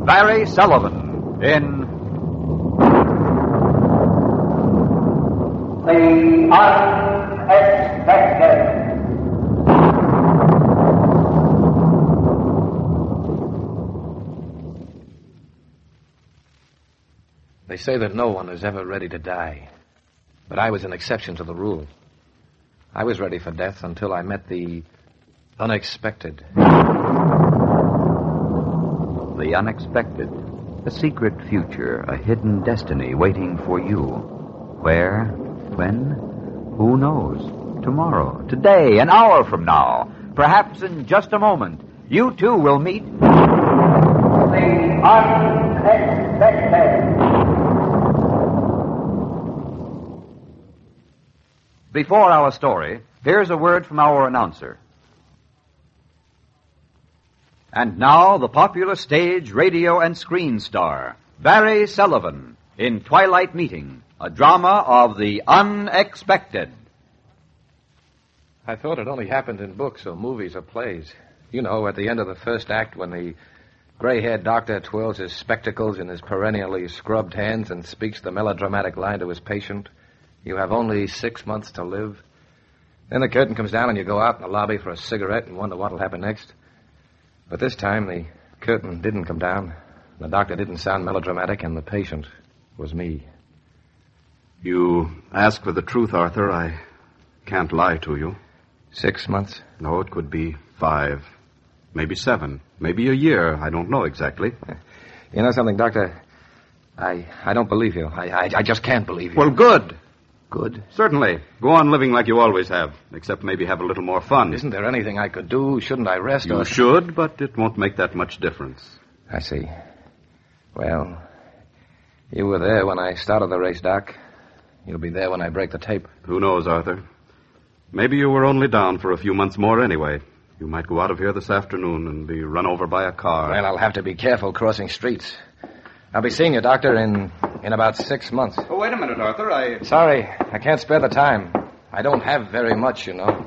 Barry Sullivan in The Unexpected. They say that no one is ever ready to die. But I was an exception to the rule. I was ready for death until I met the unexpected. The Unexpected. A secret future, a hidden destiny waiting for you. Where? When? Who knows? Tomorrow, today, an hour from now, perhaps in just a moment, you too will meet The Unexpected. Before our story, here's a word from our announcer. And now, the popular stage, radio, and screen star, Barry Sullivan, in Twilight Meeting, a drama of the unexpected. I thought it only happened in books or movies or plays. You know, at the end of the first act when the gray-haired doctor twirls his spectacles in his perennially scrubbed hands and speaks the melodramatic line to his patient, "You have only 6 months to live." Then the curtain comes down and you go out in the lobby for a cigarette and wonder what'll happen next. But this time the curtain didn't come down. The doctor didn't sound melodramatic, and the patient was me. You ask for the truth, Arthur. I can't lie to you. 6 months? No, it could be 5, maybe 7, maybe a year. I don't know exactly. You know something, Doctor? I don't believe you. I just can't believe you. Well, good. Good? Certainly. Go on living like you always have, except maybe have a little more fun. Isn't there anything I could do? Shouldn't I rest? You should, but it won't make that much difference. I see. Well, you were there when I started the race, Doc. You'll be there when I break the tape. Who knows, Arthur? Maybe you were only down for a few months more anyway. You might go out of here this afternoon and be run over by a car. Well, I'll have to be careful crossing streets. I'll be seeing you, Doctor, in about 6 months. Oh, wait a minute, Arthur. Sorry, I can't spare the time. I don't have very much, you know.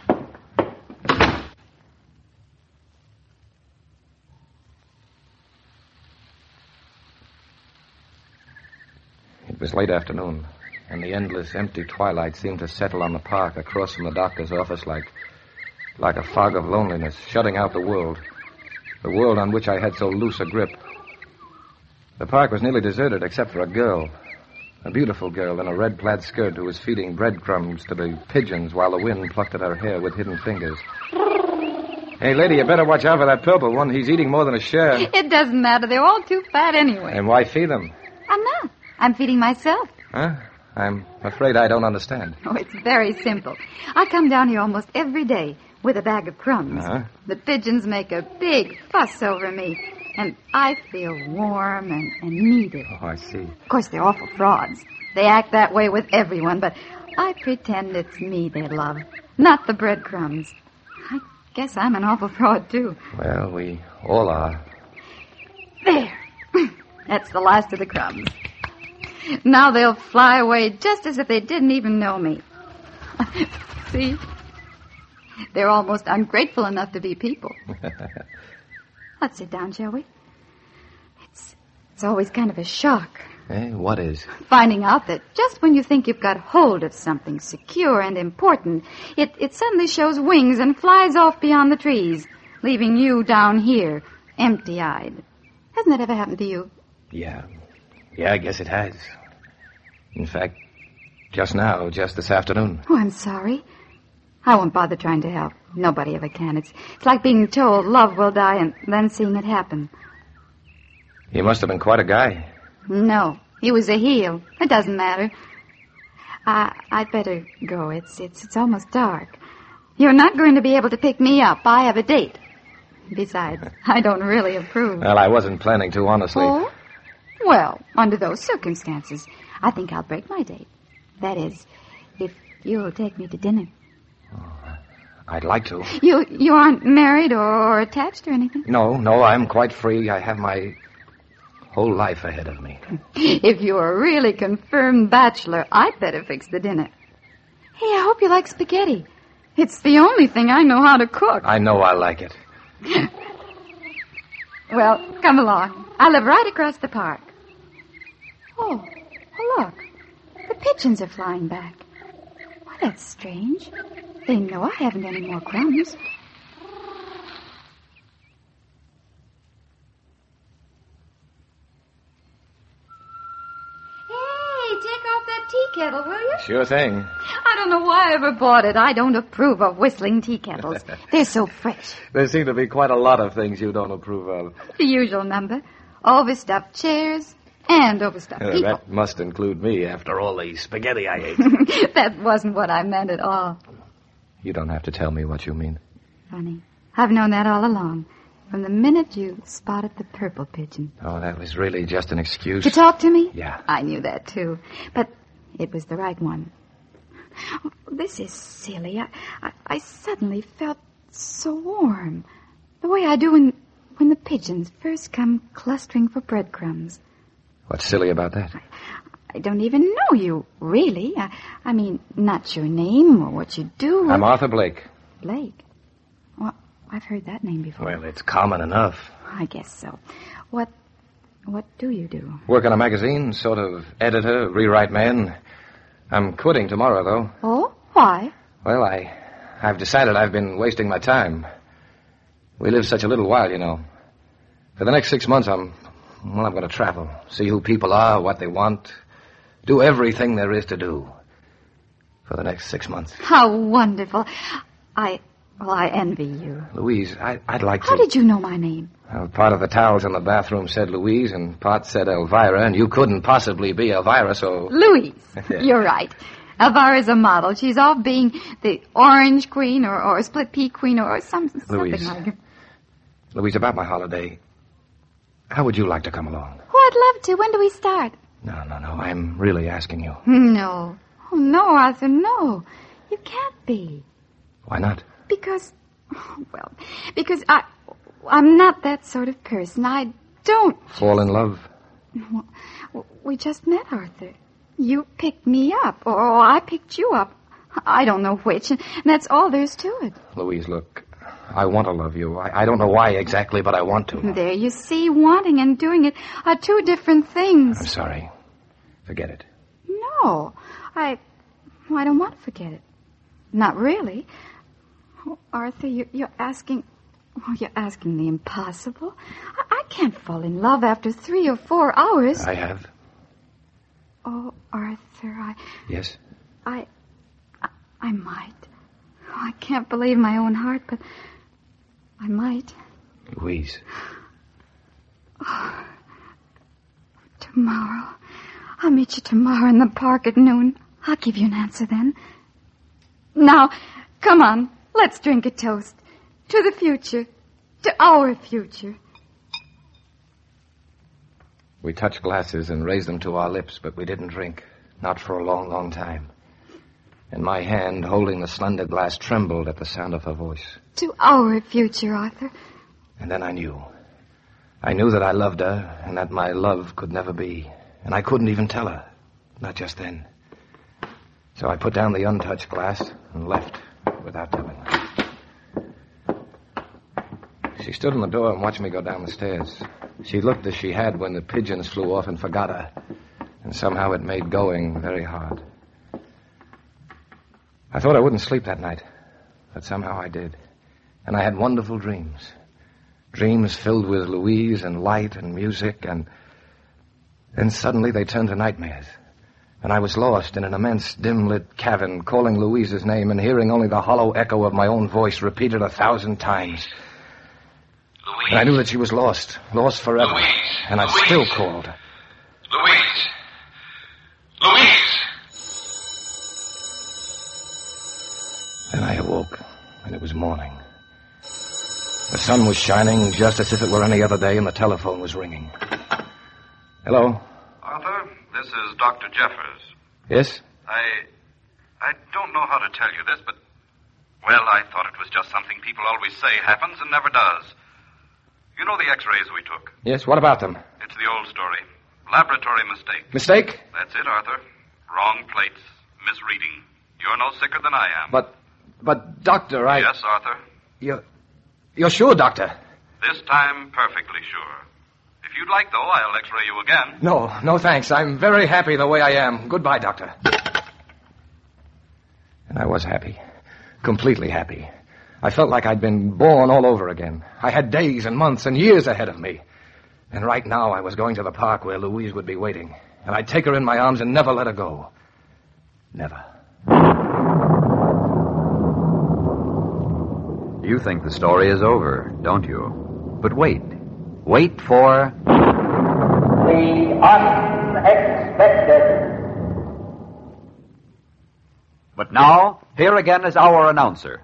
It was late afternoon, and the endless, empty twilight seemed to settle on the park across from the doctor's office like a fog of loneliness, shutting out the world on which I had so loose a grip. The park was nearly deserted except for a girl, a beautiful girl in a red plaid skirt who was feeding breadcrumbs to the pigeons while the wind plucked at her hair with hidden fingers. Hey, lady, you better watch out for that purple one. He's eating more than a share. It doesn't matter. They're all too fat anyway. And why feed them? I'm not. I'm feeding myself. Huh? I'm afraid I don't understand. Oh, it's very simple. I come down here almost every day with a bag of crumbs. Uh-huh. The pigeons make a big fuss over me, and I feel warm and needed. Oh, I see. Of course, they're awful frauds. They act that way with everyone, but I pretend it's me they love, not the breadcrumbs. I guess I'm an awful fraud, too. Well, we all are. There. That's the last of the crumbs. Now they'll fly away just as if they didn't even know me. See? They're almost ungrateful enough to be people. Let's sit down, shall we? It's always kind of a shock. Eh? What is? Finding out that just when you think you've got hold of something secure and important, it suddenly shows wings and flies off beyond the trees, leaving you down here, empty-eyed. Hasn't that ever happened to you? Yeah, I guess it has. In fact, just now, just this afternoon. Oh, I'm sorry. I won't bother trying to help. Nobody ever can. It's like being told love will die and then seeing it happen. He must have been quite a guy. No, he was a heel. It doesn't matter. I'd better go. It's almost dark. You're not going to be able to pick me up. I have a date. Besides, I don't really approve. Well, I wasn't planning to, honestly. Oh? Well, under those circumstances, I think I'll break my date. That is, if you'll take me to dinner. I'd like to. You aren't married or attached or anything? No, I'm quite free. I have my whole life ahead of me. If you're a really confirmed bachelor, I'd better fix the dinner. Hey, I hope you like spaghetti. It's the only thing I know how to cook. I know I like it. Well, come along. I live right across the park. Oh, look. The pigeons are flying back. Why, that's strange. They know I haven't any more crumbs. Hey, take off that tea kettle, will you? Sure thing. I don't know why I ever bought it. I don't approve of whistling tea kettles. They're so fresh. There seem to be quite a lot of things you don't approve of. The usual number. Overstuffed chairs and overstuffed people. That must include me after all the spaghetti I ate. That wasn't what I meant at all. You don't have to tell me what you mean. Funny. I've known that all along. From the minute you spotted the purple pigeon. Oh, that was really just an excuse. To talk to me? Yeah. I knew that, too. But it was the right one. Oh, this is silly. I suddenly felt so warm. The way I do when the pigeons first come clustering for breadcrumbs. What's silly about that? I don't even know you, really. I mean, not your name or what you do. I'm Arthur Blake. Blake? Well, I've heard that name before. Well, it's common enough. I guess so. What do you do? Work on a magazine, sort of editor, rewrite man. I'm quitting tomorrow, though. Oh? Why? Well, I've decided I've been wasting my time. We live such a little while, you know. For the next 6 months, I'm going to travel, see who people are, what they want, do everything there is to do. For the next 6 months. How wonderful. I envy you. Louise, I'd like to... How did you know my name? Well, part of the towels in the bathroom said Louise, and part said Elvira, and you couldn't possibly be Elvira, so... Louise. You're right. Elvira's a model. She's off being the orange queen or split pea queen or something Louise. like it. Louise, about my holiday, how would you like to come along? Oh, I'd love to. When do we start? No, I'm really asking you. No. Oh, no, Arthur, no. You can't be. Why not? Because I'm not that sort of person. I don't... Fall in love? Well, we just met, Arthur. You picked me up, or I picked you up. I don't know which, and that's all there's to it. Louise, look, I want to love you. I don't know why exactly, but I want to. There, you see, wanting and doing it are two different things. I'm sorry. Forget it. No, I don't want to forget it. Not really. Oh, Arthur, you're asking the impossible. I can't fall in love after 3 or 4 hours. I have. Oh, Arthur, Yes? I might. Oh, I can't believe my own heart, but I might. Louise. Oh, tomorrow. I'll meet you tomorrow in the park at noon. I'll give you an answer then. Now, come on. Let's drink a toast. To the future. To our future. We touched glasses and raised them to our lips, but we didn't drink. Not for a long, long time. And my hand, holding the slender glass, trembled at the sound of her voice. To our future, Arthur. And then I knew. I knew that I loved her, and that my love could never be. And I couldn't even tell her. Not just then. So I put down the untouched glass and left without telling her. She stood in the door and watched me go down the stairs. She looked as she had when the pigeons flew off and forgot her. And somehow it made going very hard. I thought I wouldn't sleep that night. But somehow I did. And I had wonderful dreams. Dreams filled with Louise and light and music, and then suddenly they turned to nightmares. And I was lost in an immense dim-lit cavern, calling Louise's name and hearing only the hollow echo of my own voice repeated 1,000 times. Louise. And I knew that she was lost forever. Louise. And I Louise. still called. Louise. Louise. Then I awoke, and it was morning. The sun was shining just as if it were any other day, and the telephone was ringing. Hello? Arthur, this is Dr. Jeffers. Yes? I don't know how to tell you this, but, well, I thought it was just something people always say happens and never does. You know the x-rays we took? Yes, what about them? It's the old story. Laboratory mistake. Mistake? That's it, Arthur. Wrong plates. Misreading. You're no sicker than I am. But, Doctor, Yes, Arthur. You're sure, Doctor? This time, perfectly sure. If you'd like, though, I'll x-ray you again. No, thanks. I'm very happy the way I am. Goodbye, Doctor. And I was happy. Completely happy. I felt like I'd been born all over again. I had days and months and years ahead of me. And right now I was going to the park where Louise would be waiting. And I'd take her in my arms and never let her go. Never. You think the story is over, don't you? But wait. Wait for... The unexpected. But now, here again is our announcer.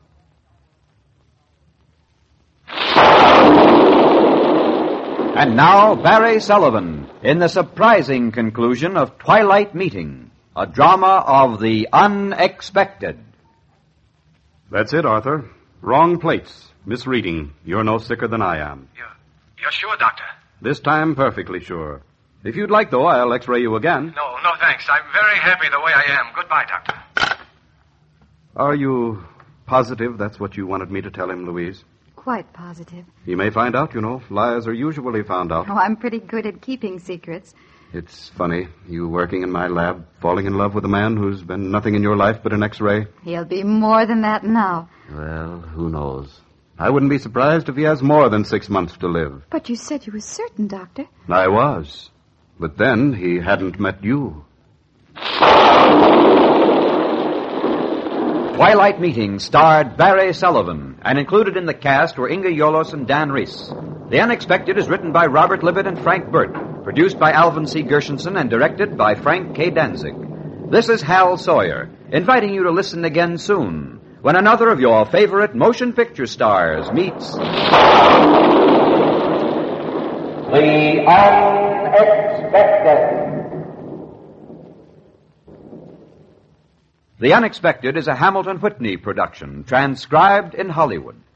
And now, Barry Sullivan, in the surprising conclusion of Twilight Meeting, a drama of the unexpected. That's it, Arthur. Wrong plates. Misreading. You're no sicker than I am. You're sure, Doctor? This time, perfectly sure. If you'd like, though, I'll x-ray you again. No, thanks. I'm very happy the way I am. Goodbye, Doctor. Are you positive that's what you wanted me to tell him, Louise? Quite positive. He may find out, you know. Liars are usually found out. Oh, I'm pretty good at keeping secrets. It's funny, you working in my lab, falling in love with a man who's been nothing in your life but an x-ray. He'll be more than that now. Well, who knows? I wouldn't be surprised if he has more than 6 months to live. But you said you were certain, Doctor. I was. But then he hadn't met you. Twilight Meeting starred Barry Sullivan, and included in the cast were Inga Yolos and Dan Reese. The Unexpected is written by Robert Libet and Frank Burt, produced by Alvin C. Gershenson, and directed by Frank K. Danzig. This is Hal Sawyer, inviting you to listen again soon, when another of your favorite motion picture stars meets... The unexpected. The Unexpected is a Hamilton Whitney production, transcribed in Hollywood.